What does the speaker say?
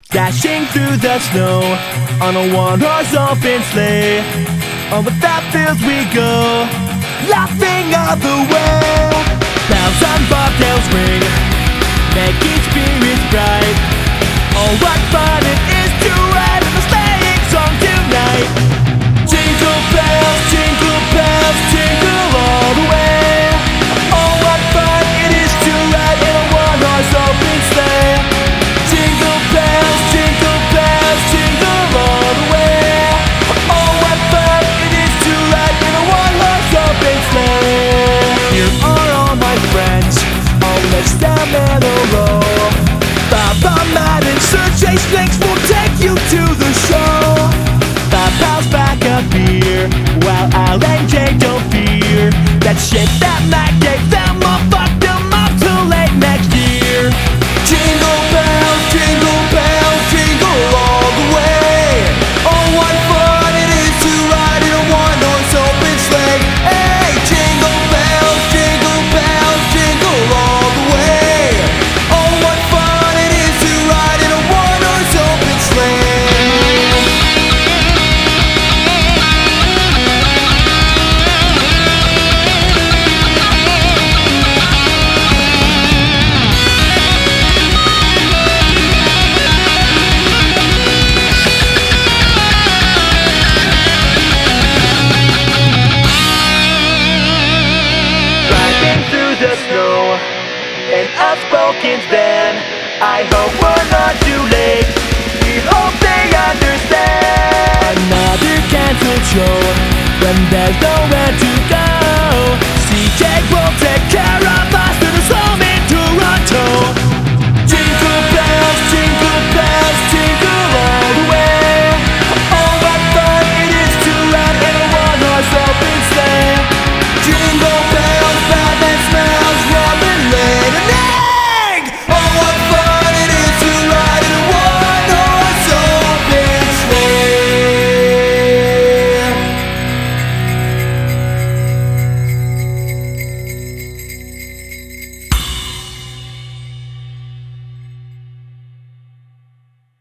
Dashing through the snow on a one-horse open sleigh. Over the fields we go, laughing all the way. Bells on bobtails ring, making spirits bright. Oh, what fun it is to ride in a sleighing song tonight. Jingle bells, jingle all the way. Oh, what fun it is to ride in a one-horse open sleigh. Jingle bells, jingle all the way. Oh, what fun it is to ride in a one-horse open sleigh. Here are all my friends, all let's down meadow row. Papa, Matt, and Sir Chase Links will take you to the show. Papa's back up here, while Al and Jay don't fear that shit that Mac gave them all fucked them up till late next year. Jingle bells, jingle all the way. Oh, what fun it is to ride in a one-horse open sleigh. Hey, jingle bells, jingle all the way. Oh, what fun it is to ride in a one-horse open sleigh. Riding through the snow, an unspoken then I hope